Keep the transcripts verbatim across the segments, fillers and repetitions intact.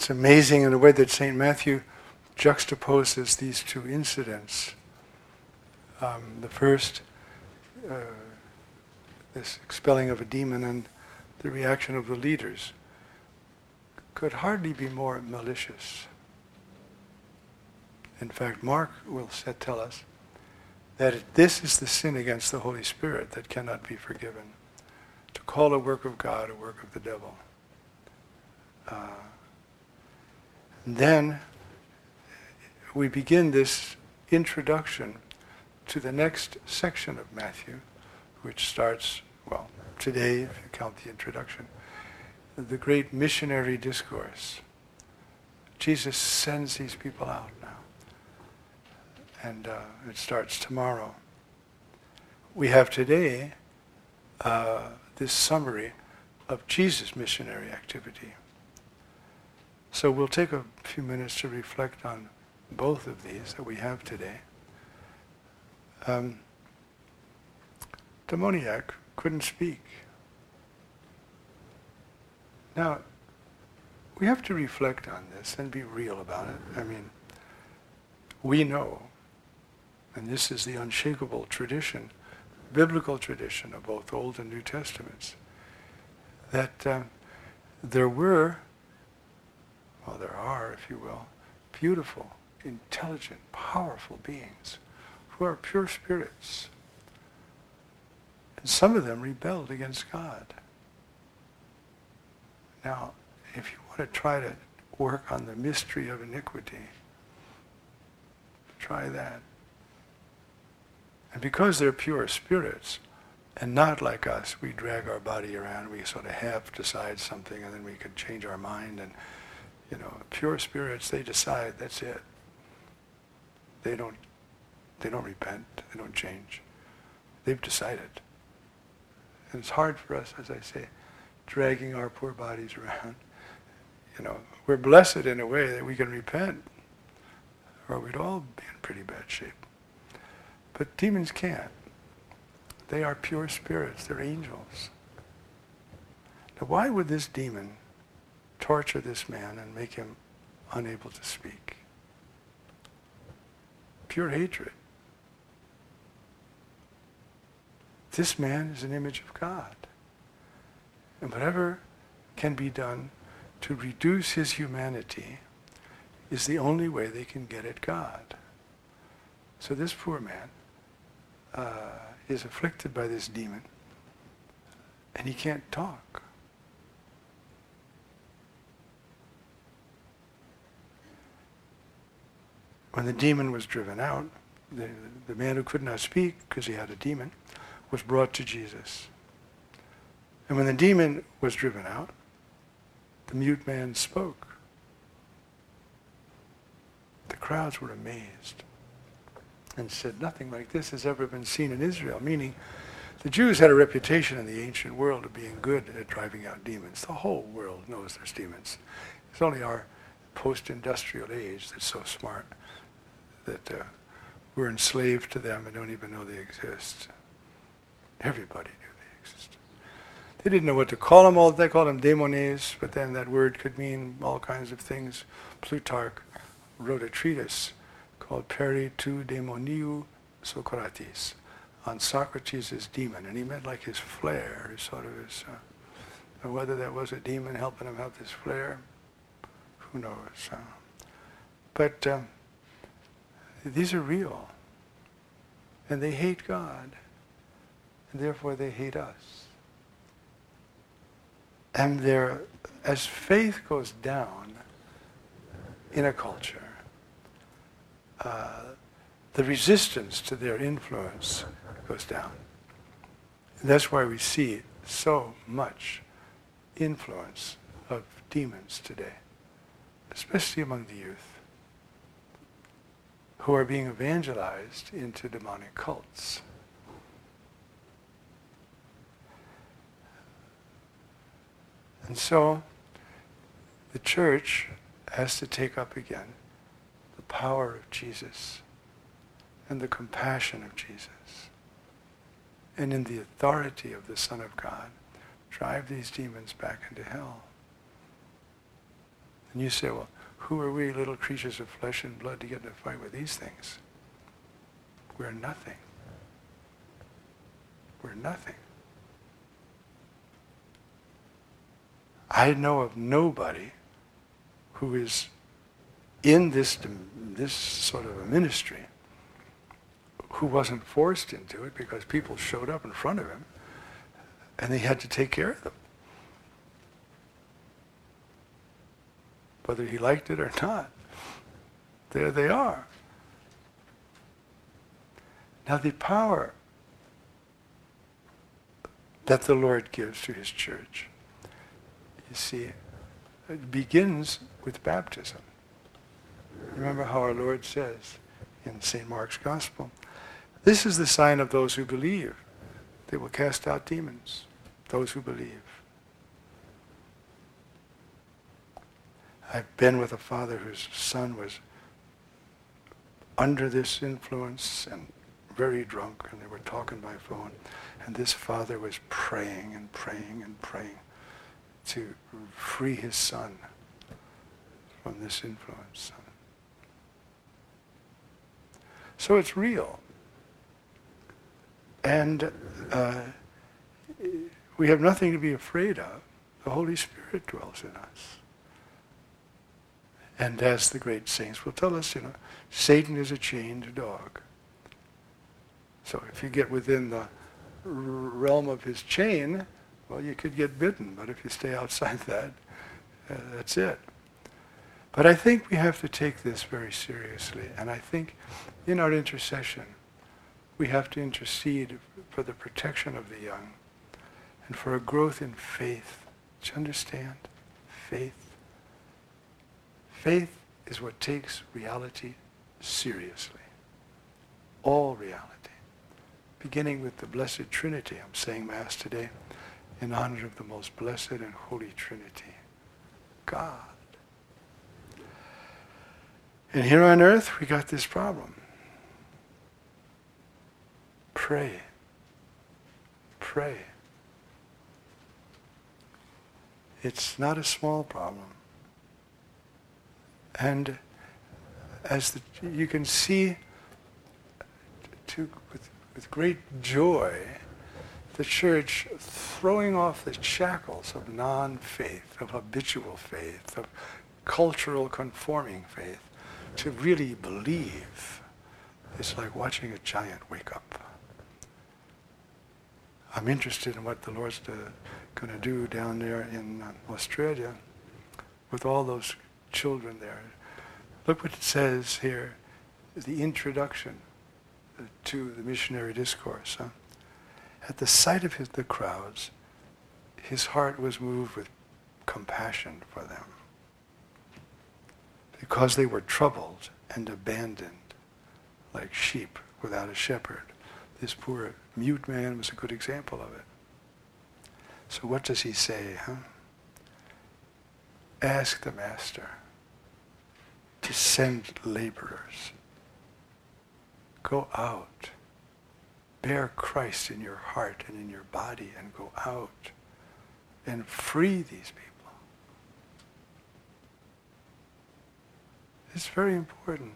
It's amazing in the way that Saint Matthew juxtaposes these two incidents. Um, the first, uh, this expelling of a demon, and the reaction of the leaders could hardly be more malicious. In fact, Mark will set, tell us that it, this is the sin against the Holy Spirit that cannot be forgiven. To call a work of God a work of the devil. Uh, and then we begin this introduction to the next section of Matthew, which starts, well, today, if you count the introduction, the great missionary discourse. Jesus sends these people out now. And uh, it starts tomorrow. We have today uh, this summary of Jesus' missionary activity. So we'll take a few minutes to reflect on both of these that we have today. Um, demoniac couldn't speak. Now, we have to reflect on this and be real about it. I mean, we know, and this is the unshakable tradition, biblical tradition of both Old and New Testaments, that uh, there were, well, there are, if you will, beautiful, intelligent, powerful beings who are pure spirits. And some of them rebelled against God. Now, if you want to try to work on the mystery of iniquity, try that. And because they're pure spirits, and not like us, we drag our body around, we sort of half decide something, and then we can change our mind. And, you know, pure spirits, they decide, that's it. They don't, they don't repent, they don't change. They've decided. And it's hard for us, as I say, dragging our poor bodies around. You know, we're blessed in a way that we can repent, or we'd all be in pretty bad shape. But demons can't. They are pure spirits. They're angels. Now, why would this demon torture this man and make him unable to speak? Pure hatred. This man is an image of God. And whatever can be done to reduce his humanity is the only way they can get at God. So this poor man uh, is afflicted by this demon, and he can't talk. When the demon was driven out, the, the man who could not speak because he had a demon was brought to Jesus. And when the demon was driven out, the mute man spoke. The crowds were amazed and said, nothing like this has ever been seen in Israel, meaning the Jews had a reputation in the ancient world of being good at driving out demons. The whole world knows there's demons. It's only our post-industrial age that's so smart that uh, we're enslaved to them and don't even know they exist. Everybody knew they existed. They didn't know what to call them all. They called them demones, but then that word could mean all kinds of things. Plutarch wrote a treatise called Peri tu Demoniu Socrates, on Socrates' demon, and he meant like his flair, his sort of his, uh, whether that was a demon helping him have this flair, who knows. Uh, but um, these are real, and they hate God, and therefore they hate us. And they're, as faith goes down in a culture, uh, the resistance to their influence goes down. And that's why we see so much influence of demons today, especially among the youth, who are being evangelized into demonic cults. And so the church has to take up again the power of Jesus and the compassion of Jesus, and in the authority of the Son of God, drive these demons back into hell. And you say, well, who are we, little creatures of flesh and blood, to get in a fight with these things? We're nothing. We're nothing. I know of nobody who is in this, this sort of a ministry who wasn't forced into it because people showed up in front of him and he had to take care of them. Whether he liked it or not, there they are. Now the power that the Lord gives to his church, you see, it begins with baptism. Remember how our Lord says in Saint Mark's Gospel, this is the sign of those who believe. They will cast out demons, those who believe. I've been with a father whose son was under this influence and very drunk, and they were talking by phone, and this father was praying and praying and praying to free his son from this influence. So it's real. And uh, we have nothing to be afraid of. The Holy Spirit dwells in us. And as the great saints will tell us, you know, Satan is a chained dog. So if you get within the r- realm of his chain, well, you could get bitten. But if you stay outside that, uh, that's it. But I think we have to take this very seriously. And I think in our intercession, we have to intercede for the protection of the young and for a growth in faith. Do you understand? Faith. Faith is what takes reality seriously. All reality. Beginning with the Blessed Trinity. I'm saying Mass today in honor of the most blessed and holy Trinity. God. And here on earth, we got this problem. Pray. Pray. It's not a small problem. And as the, you can see, to, with, with great joy, the church throwing off the shackles of non-faith, of habitual faith, of cultural conforming faith, to really believe. It's like watching a giant wake up. I'm interested in what the Lord's going to do down there in uh, Australia with all those children there. Look what it says here, the introduction to the missionary discourse. Huh? At the sight of his, the crowds, his heart was moved with compassion for them because they were troubled and abandoned like sheep without a shepherd. This poor mute man was a good example of it. So what does he say, huh? Ask the Master to send laborers. Go out. Bear Christ in your heart and in your body and go out and free these people. It's very important.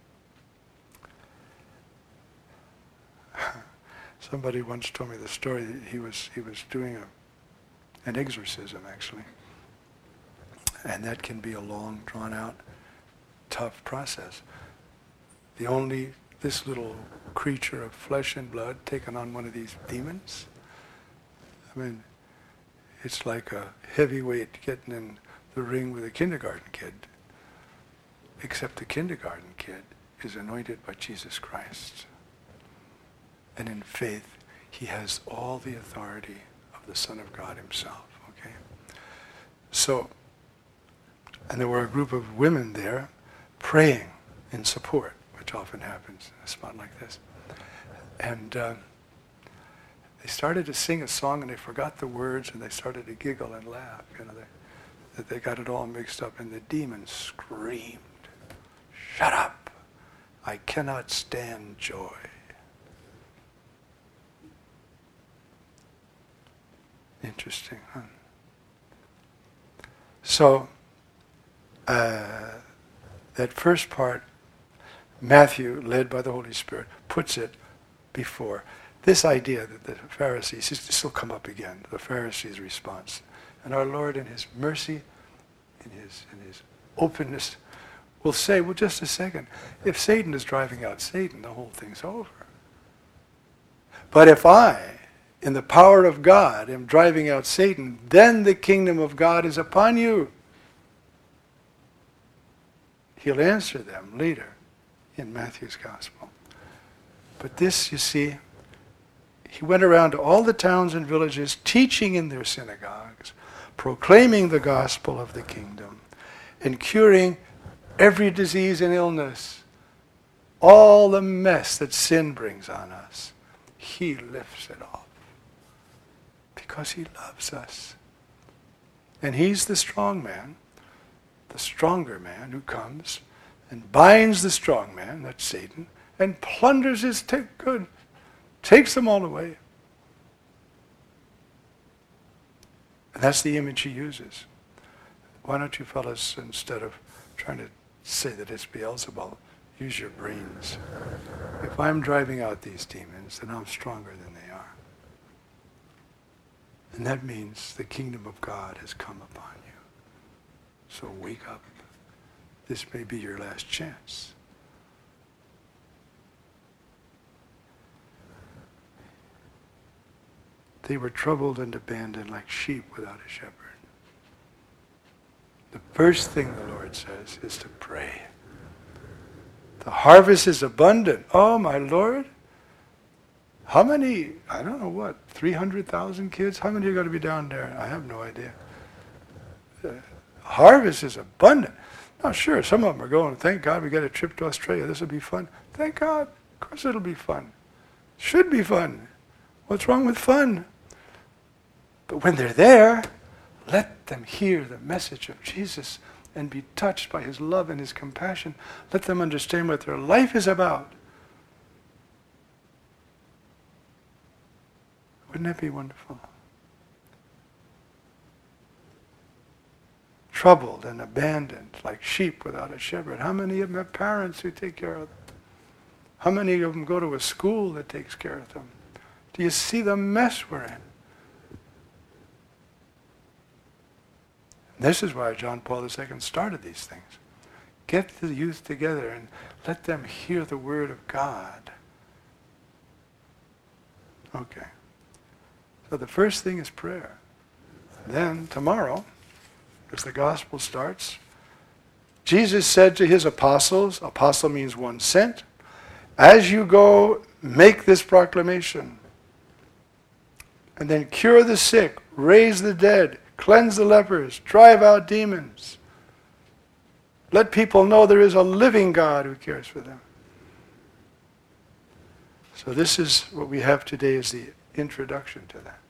Somebody once told me the story that he was he was doing a, an exorcism, actually. And that can be a long, drawn-out, tough process. The only, this little creature of flesh and blood taking on one of these demons, I mean, it's like a heavyweight getting in the ring with a kindergarten kid. Except the kindergarten kid is anointed by Jesus Christ. And in faith, he has all the authority of the Son of God himself, okay? So, and there were a group of women there praying in support, which often happens in a spot like this. And uh, they started to sing a song and they forgot the words and they started to giggle and laugh. You know, they, that they got it all mixed up, and the demon screamed, "Shut up! I cannot stand joy." Interesting, huh? So, uh, that first part, Matthew, led by the Holy Spirit, puts it before. This idea that the Pharisees, this will come up again, the Pharisees' response. And our Lord in his mercy, in his, in his openness, will say, well, just a second, if Satan is driving out Satan, the whole thing's over. But if I, in the power of God, am driving out Satan, then the kingdom of God is upon you. He'll answer them later in Matthew's Gospel. But this, you see, he went around to all the towns and villages, teaching in their synagogues, proclaiming the gospel of the kingdom, and curing every disease and illness, all the mess that sin brings on us. He lifts it off because he loves us. And he's the strong man, the stronger man who comes and binds the strong man, that's Satan, and plunders his t- good, takes them all away. And that's the image he uses. Why don't you fellas, instead of trying to say that it's Beelzebul, use your brains. If I'm driving out these demons, then I'm stronger than they are. And that means the kingdom of God has come upon you. So wake up. This may be your last chance. They were troubled and abandoned like sheep without a shepherd. The first thing the Lord says is to pray. The harvest is abundant. Oh, my Lord. How many, I don't know what, three hundred thousand kids? How many are going to be down there? I have no idea. The harvest is abundant. Now, sure, some of them are going, thank God we got a trip to Australia. This will be fun. Thank God. Of course it'll be fun. Should be fun. What's wrong with fun? But when they're there, let them hear the message of Jesus and be touched by his love and his compassion. Let them understand what their life is about. Wouldn't that be wonderful? Troubled and abandoned like sheep without a shepherd. How many of them have parents who take care of them? How many of them go to a school that takes care of them? Do you see the mess we're in? This is why John Paul the Second started these things. Get the youth together and let them hear the word of God. Okay. So the first thing is prayer. Then tomorrow, as the gospel starts, Jesus said to his apostles, apostle means one sent, as you go, make this proclamation. And then cure the sick, raise the dead, cleanse the lepers, drive out demons. Let people know there is a living God who cares for them. So this is what we have today as the introduction to that.